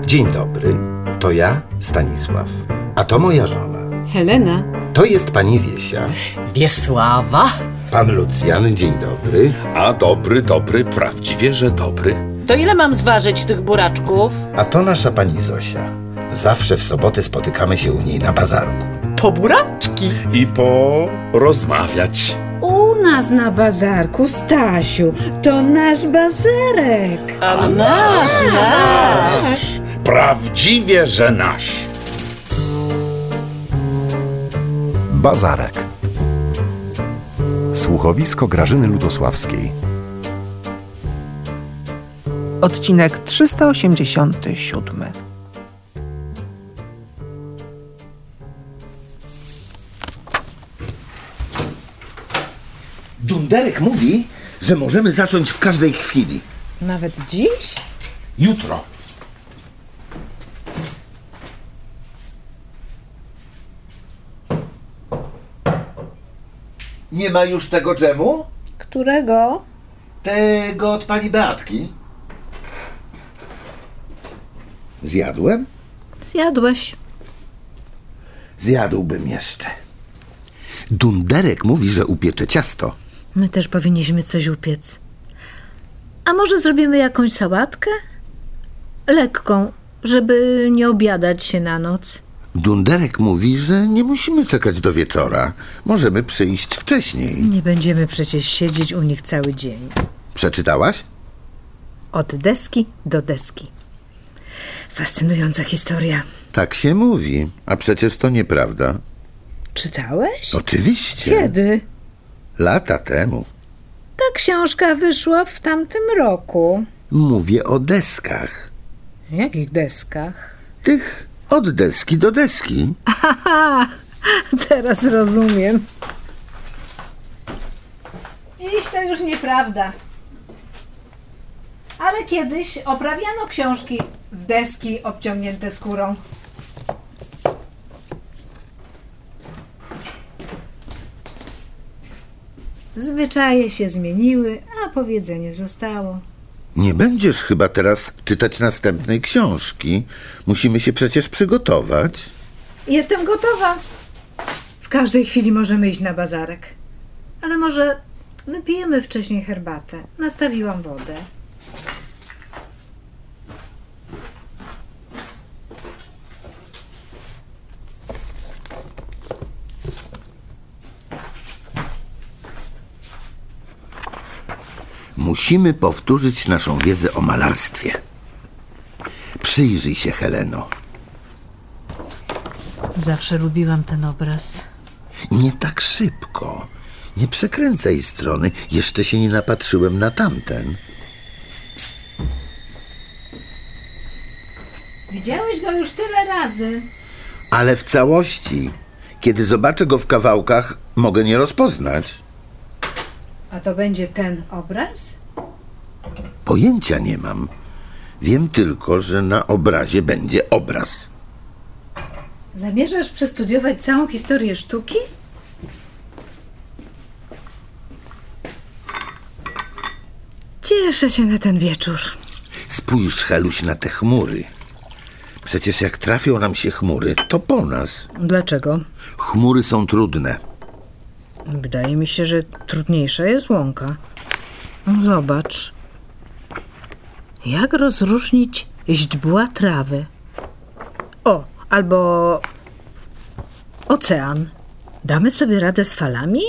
Dzień dobry, to ja, Stanisław, a to moja żona. Helena. To jest pani Wiesia. Wiesława. Pan Lucjan, dzień dobry. A dobry, prawdziwie, że dobry. To ile mam zważyć tych buraczków? A to nasza pani Zosia. Zawsze w soboty spotykamy się u niej na bazarku. Po buraczki. I porozmawiać. U nas na bazarku, Stasiu, to nasz bazarek. A nasz. Prawdziwie, że nasz. Bazarek. Słuchowisko Grażyny Ludosławskiej. Odcinek 387. Dunderek mówi, że możemy zacząć w każdej chwili. Nawet dziś? Jutro. Nie ma już tego dżemu? Którego? Tego od pani Beatki. Zjadłem? Zjadłeś. Zjadłbym jeszcze. Dunderek mówi, że upiecze ciasto. My też powinniśmy coś upiec. A może zrobimy jakąś sałatkę? Lekką, żeby nie obiadać się na noc. Dunderek mówi, że nie musimy czekać do wieczora. Możemy przyjść wcześniej. Nie będziemy przecież siedzieć u nich cały dzień. Przeczytałaś? Od deski do deski. Fascynująca historia. Tak się mówi, a przecież to nieprawda. Czytałeś? Oczywiście. Kiedy? Lata temu. Ta książka wyszła w tamtym roku. Mówię o deskach. Jakich deskach? Tych od deski do deski. Aha, teraz rozumiem. Dziś to już nieprawda. Ale kiedyś oprawiano książki w deski obciągnięte skórą. Zwyczaje się zmieniły, a powiedzenie zostało. Nie będziesz chyba teraz czytać następnej książki. Musimy się przecież przygotować. Jestem gotowa. W każdej chwili możemy iść na bazarek. Ale może wypijemy wcześniej herbatę. Nastawiłam wodę. Musimy powtórzyć naszą wiedzę o malarstwie. Przyjrzyj się, Heleno. Zawsze lubiłam ten obraz. Nie tak szybko. Nie przekręcaj strony. Jeszcze się nie napatrzyłem na tamten. Widziałeś go już tyle razy. Ale w całości. Kiedy zobaczę go w kawałkach, mogę nie rozpoznać. A to będzie ten obraz? Pojęcia nie mam. Wiem tylko, że na obrazie będzie obraz. Zamierzasz przestudiować całą historię sztuki? Cieszę się na ten wieczór. Spójrz, Heluś, na te chmury. Przecież jak trafią nam się chmury, to po nas. Dlaczego? Chmury są trudne. Wydaje mi się, że trudniejsza jest łąka. Zobacz. Jak rozróżnić źdźbła trawy? O, albo ocean. Damy sobie radę z falami?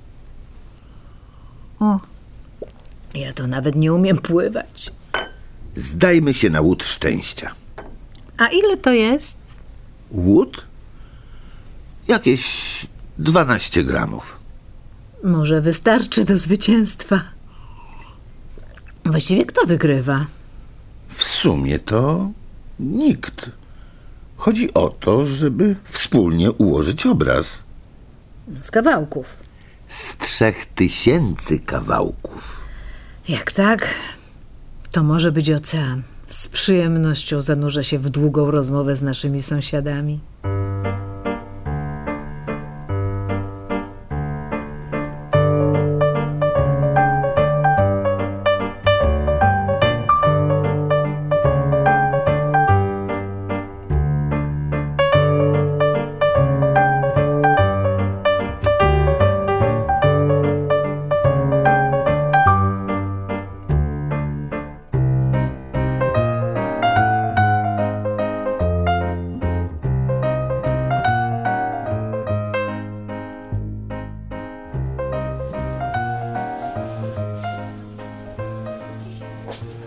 O, ja to nawet nie umiem pływać. Zdajmy się na łód szczęścia. A ile to jest? Łód? Jakieś 12 gramów. Może wystarczy do zwycięstwa. Właściwie kto wygrywa? W sumie to nikt. Chodzi o to, żeby wspólnie ułożyć obraz. Z kawałków. Z 3000 kawałków. Jak tak, to może być ocean. Z przyjemnością zanurzę się w długą rozmowę z naszymi sąsiadami.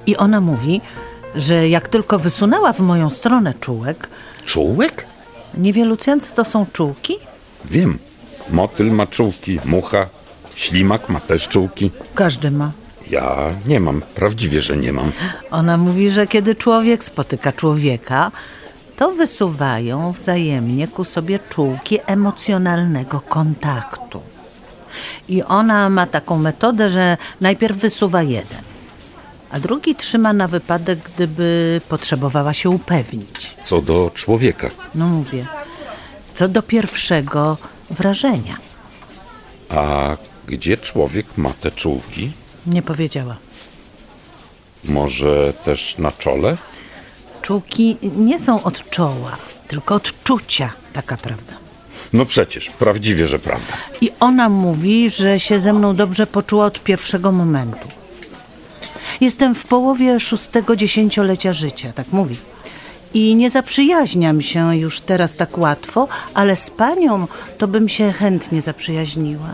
I ona mówi, że jak tylko wysunęła w moją stronę czułek... Czułek? Nie wie, Lucjan, co to są czułki? Wiem. Motyl ma czułki, mucha, ślimak ma też czułki. Każdy ma. Ja nie mam, prawdziwie, że nie mam. Ona mówi, że kiedy człowiek spotyka człowieka, to wysuwają wzajemnie ku sobie czułki emocjonalnego kontaktu. I ona ma taką metodę, że najpierw wysuwa jeden, a drugi trzyma na wypadek, gdyby potrzebowała się upewnić. Co do człowieka. No mówię, co do pierwszego wrażenia. A gdzie człowiek ma te czułki? Nie powiedziała. Może też na czole? Czułki nie są od czoła, tylko od czucia, taka prawda. No przecież, prawdziwie, że prawda. I ona mówi, że się ze mną dobrze poczuła od pierwszego momentu. Jestem w połowie 6. dziesięciolecia życia, tak mówi. I nie zaprzyjaźniam się już teraz tak łatwo, ale z panią to bym się chętnie zaprzyjaźniła.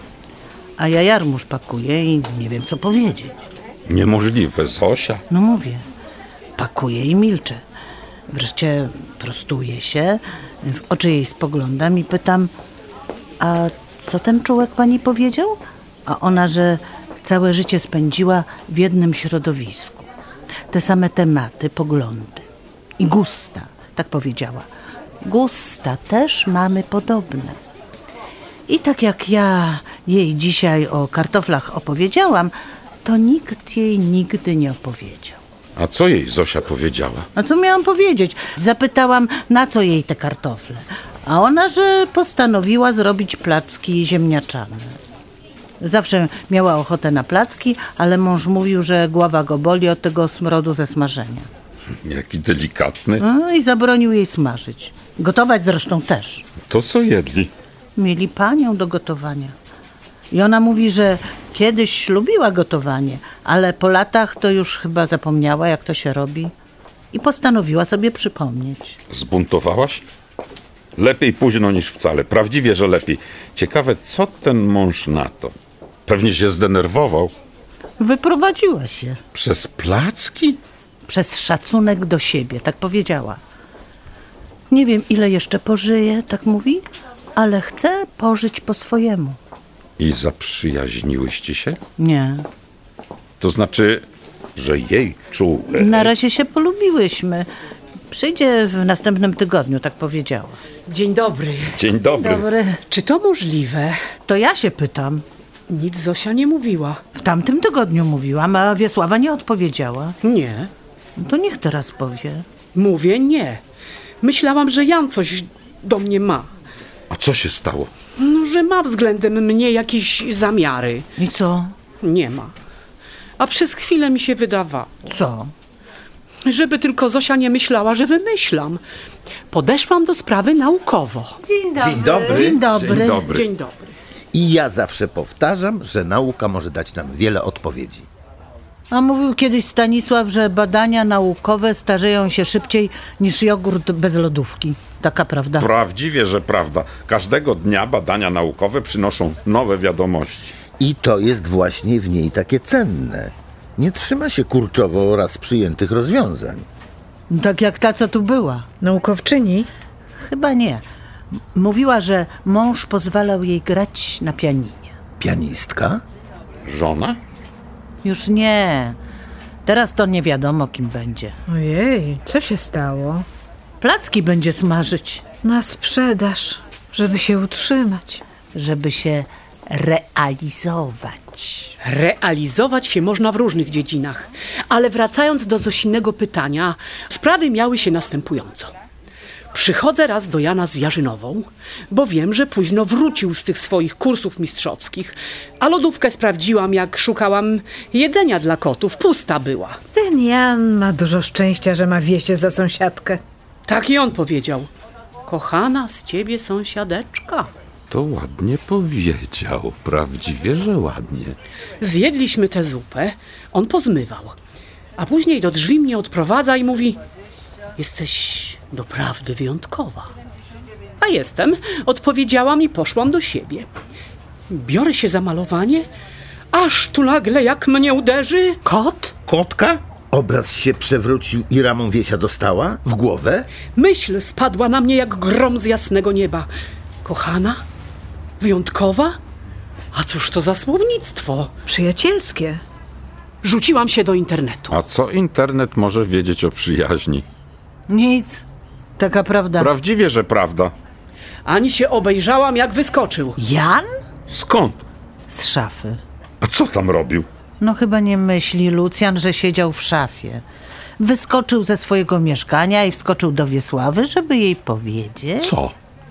A ja jarmuż pakuję i nie wiem, co powiedzieć. Niemożliwe, Zosia. No mówię, pakuję i milczę. Wreszcie prostuję się, w oczy jej spoglądam i pytam, a co ten człowiek pani powiedział? A ona, że całe życie spędziła w jednym środowisku. Te same tematy, poglądy. I gusta, tak powiedziała. Gusta też mamy podobne. I tak jak ja jej dzisiaj o kartoflach opowiedziałam, to nikt jej nigdy nie opowiedział. A co jej Zosia powiedziała? A co miałam powiedzieć? Zapytałam, na co jej te kartofle. A ona, że postanowiła zrobić placki ziemniaczane. Zawsze miała ochotę na placki, ale mąż mówił, że głowa go boli od tego smrodu ze smażenia. Jaki delikatny. No i zabronił jej smażyć. Gotować zresztą też. To co jedli? Mieli panią do gotowania. I ona mówi, że kiedyś lubiła gotowanie, ale po latach to już chyba zapomniała, jak to się robi. I postanowiła sobie przypomnieć. Zbuntowałaś? Lepiej późno niż wcale. Prawdziwie, że lepiej. Ciekawe, co ten mąż na to? Pewnie się zdenerwował. Wyprowadziła się. Przez placki? Przez szacunek do siebie, tak powiedziała. Nie wiem, ile jeszcze pożyje, tak mówi, ale chce pożyć po swojemu. I zaprzyjaźniłyście się? Nie. To znaczy, że jej czułek... Na razie się polubiłyśmy. Przyjdzie w następnym tygodniu, tak powiedziała. Dzień dobry. Dzień dobry. Dobry. Czy to możliwe? To ja się pytam. Nic Zosia nie mówiła. W tamtym tygodniu mówiłam, a Wiesława nie odpowiedziała. Nie. To niech teraz powie. Mówię nie. Myślałam, że Jan coś do mnie ma. A co się stało? No, że ma względem mnie jakieś zamiary. I co? Nie ma. A przez chwilę mi się wydawało. Co? Żeby tylko Zosia nie myślała, że wymyślam. Podeszłam do sprawy naukowo. Dzień dobry. Dzień dobry. Dzień dobry. Dzień dobry. Dzień dobry. I ja zawsze powtarzam, że nauka może dać nam wiele odpowiedzi. A mówił kiedyś Stanisław, że badania naukowe starzeją się szybciej niż jogurt bez lodówki. Taka prawda? Prawdziwie, że prawda. Każdego dnia badania naukowe przynoszą nowe wiadomości. I to jest właśnie w niej takie cenne. Nie trzyma się kurczowo raz przyjętych rozwiązań. Tak jak ta, co tu była. Naukowczyni? Chyba nie. Mówiła, że mąż pozwalał jej grać na pianinie. Pianistka? Żona? Już nie. Teraz to nie wiadomo, kim będzie. Ojej, co się stało? Placki będzie smażyć, Na sprzedaż, żeby się utrzymać. żeby się realizować. Realizować się można w różnych dziedzinach. Ale wracając do Zosinego pytania, sprawy miały się następująco. Przychodzę raz do Jana z Jarzynową, bo wiem, że późno wrócił z tych swoich kursów mistrzowskich, a lodówkę sprawdziłam, jak szukałam jedzenia dla kotów. Pusta była. Ten Jan ma dużo szczęścia, że ma wieście za sąsiadkę. Tak i on powiedział. Kochana z ciebie sąsiadeczka. To ładnie powiedział. Prawdziwie, że ładnie. Zjedliśmy tę zupę, on pozmywał, a później do drzwi mnie odprowadza i mówi: jesteś doprawdy wyjątkowa. A jestem, odpowiedziałam i poszłam do siebie. Biorę się za malowanie, aż tu nagle jak mnie uderzy. Kot? Kotka? Obraz się przewrócił i ramą Wiesia dostała? W głowę? Myśl spadła na mnie jak grom z jasnego nieba. Kochana? Wyjątkowa? A cóż to za słownictwo? Przyjacielskie. Rzuciłam się do internetu. A co internet może wiedzieć o przyjaźni? Nic. Taka prawda. Prawdziwie, że prawda. Ani się obejrzałam, jak wyskoczył. Jan? Skąd? Z szafy. A co tam robił? No chyba nie myśli Lucjan, że siedział w szafie. Wyskoczył ze swojego mieszkania i wskoczył do Wiesławy, żeby jej powiedzieć. Co?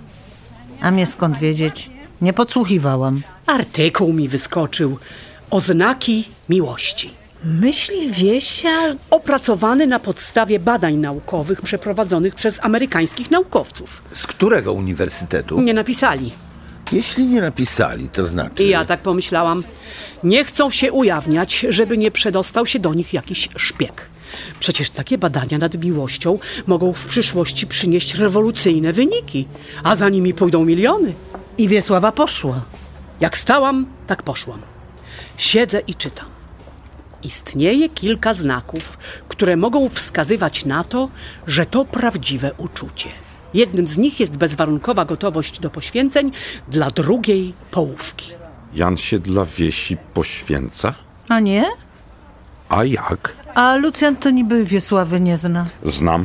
A mnie skąd wiedzieć? Nie podsłuchiwałam. Artykuł mi wyskoczył. Oznaki miłości. Myśli Wiesia... Opracowany na podstawie badań naukowych przeprowadzonych przez amerykańskich naukowców. Z którego uniwersytetu? Nie napisali. Jeśli nie napisali, to znaczy... I ja tak pomyślałam. Nie chcą się ujawniać, żeby nie przedostał się do nich jakiś szpieg. Przecież takie badania nad miłością mogą w przyszłości przynieść rewolucyjne wyniki, a za nimi pójdą miliony. I Wiesława poszła. Jak stałam, tak poszłam. Siedzę i czytam. Istnieje kilka znaków, które mogą wskazywać na to, że to prawdziwe uczucie. Jednym z nich jest bezwarunkowa gotowość do poświęceń dla drugiej połówki. Jan się dla Wiesi poświęca? A nie? A jak? A Lucjan to niby Wiesławy nie zna. Znam.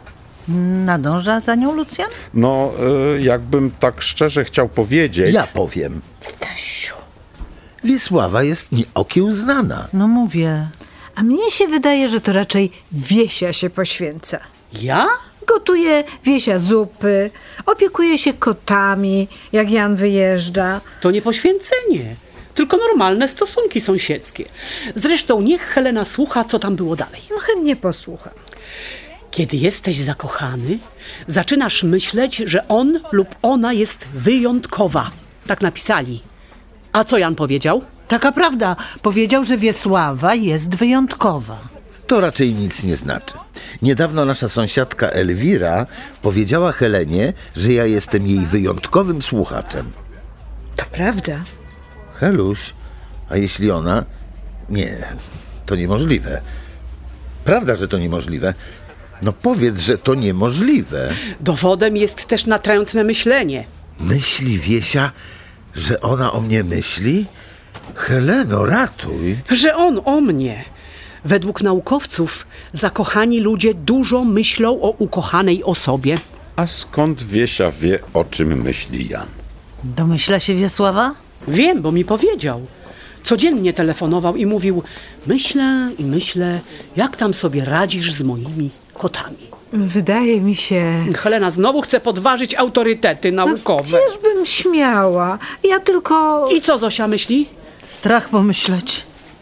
Nadąża za nią Lucjan? No, jakbym tak szczerze chciał powiedzieć... Ja powiem. Stasiu. Wiesława jest nieokiełznana. No mówię. A mnie się wydaje, że to raczej Wiesia się poświęca. Ja? Gotuje Wiesia zupy, opiekuje się kotami, jak Jan wyjeżdża. To nie poświęcenie, tylko normalne stosunki sąsiedzkie. Zresztą niech Helena słucha, co tam było dalej. No chętnie posłucham. Kiedy jesteś zakochany, zaczynasz myśleć, że on lub ona jest wyjątkowa. Tak napisali. A co Jan powiedział? Taka prawda. Powiedział, że Wiesława jest wyjątkowa. To raczej nic nie znaczy. Niedawno nasza sąsiadka Elwira powiedziała Helenie, że ja jestem jej wyjątkowym słuchaczem. To prawda. Heluś, a jeśli ona... Nie, to niemożliwe. Prawda, że to niemożliwe? No powiedz, że to niemożliwe. Dowodem jest też natrętne myślenie. Myśli Wiesia, że ona o mnie myśli? Heleno, ratuj. Że on o mnie. Według naukowców zakochani ludzie dużo myślą o ukochanej osobie. A skąd Wiesia wie, o czym myśli Jan? Domyśla się Wiesława? Wiem, bo mi powiedział. Codziennie telefonował i mówił: myślę i myślę, jak tam sobie radzisz z moimi kotami. Wydaje mi się... Helena znowu chce podważyć autorytety naukowe. Gdzieżbym śmiała. Ja tylko... I co Zosia myśli? Strach pomyśleć.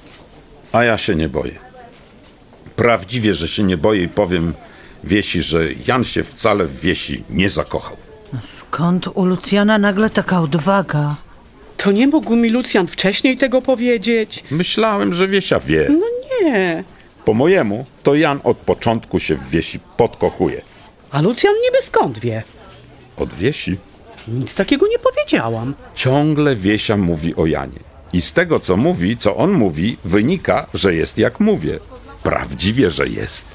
A ja się nie boję. Prawdziwie, że się nie boję i powiem Wiesi, że Jan się wcale w Wiesi nie zakochał. Skąd u Lucjana nagle taka odwaga? To nie mógł mi Lucjan wcześniej tego powiedzieć. Myślałem, że Wiesia wie. No nie. Po mojemu, to Jan od początku się w Wiesi podkochuje. A Lucjan niby skąd wie? Od Wiesi Nic takiego nie powiedziałam. ciągle Wiesia mówi o Janie. I z tego, co mówi, co on mówi, wynika, że jest jak mówię. Prawdziwie, że jest.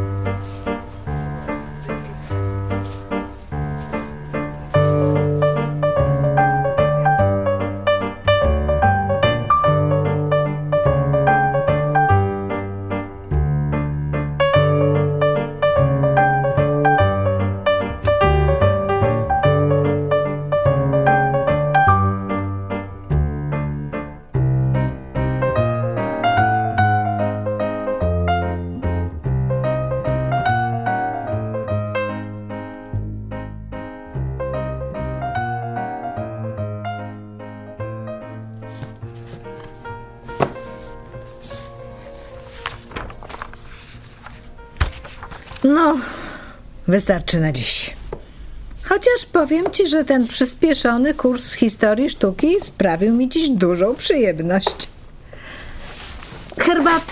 No, wystarczy na dziś. Chociaż powiem ci, że ten przyspieszony kurs historii sztuki sprawił mi dziś dużą przyjemność. Herbaty?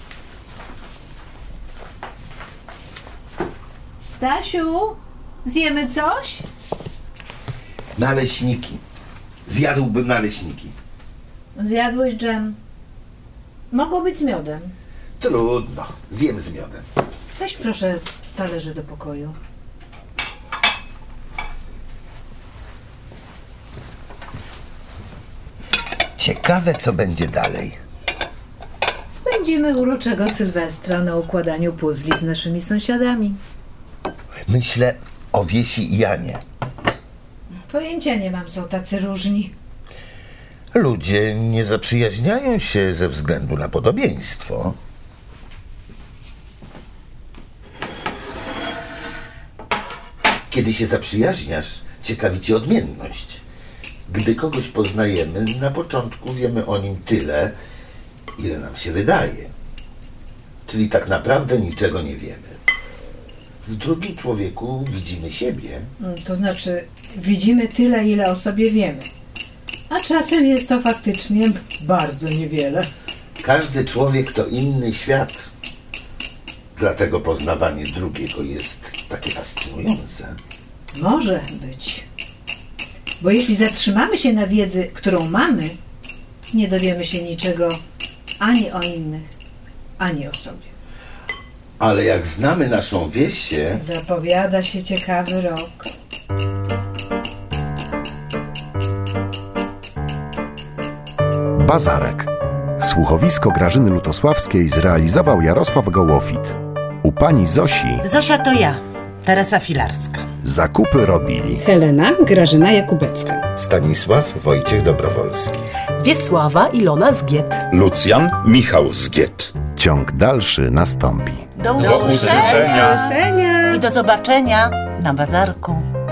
Stasiu, zjemy coś? Naleśniki. Zjadłbym naleśniki. Zjadłeś dżem. Mogło być z miodem. Trudno, zjem z miodem. Weź proszę talerze do pokoju. Ciekawe, co będzie dalej. Spędzimy uroczego Sylwestra na układaniu puzli z naszymi sąsiadami. Myślę o Wiesi i Janie. Pojęcia nie mam, są tacy różni. Ludzie nie zaprzyjaźniają się ze względu na podobieństwo. Kiedy się zaprzyjaźniasz, ciekawi cię odmienność. Gdy kogoś poznajemy, na początku wiemy o nim tyle, ile nam się wydaje. Czyli tak naprawdę niczego nie wiemy. W drugim człowieku widzimy siebie. To znaczy, widzimy tyle, ile o sobie wiemy. A czasem jest to faktycznie bardzo niewiele. Każdy człowiek to inny świat. Dlatego poznawanie drugiego jest takie fascynujące. Może być. Bo jeśli zatrzymamy się na wiedzy, którą mamy, nie dowiemy się niczego ani o innych, ani o sobie. Ale jak znamy naszą Wiesię, Zapowiada się ciekawy rok. Bazarek. Słuchowisko Grażyny Lutosławskiej zrealizował Jarosław Gołofit. U pani Zosi Zosia to ja, Teresa Filarska. zakupy robili Helena Grażyna Jakubecka. Stanisław Wojciech Dobrowolski. Wiesława Ilona Zgiet. Lucjan Michał Zgiet. Ciąg dalszy nastąpi. Do usłyszenia i do zobaczenia na bazarku.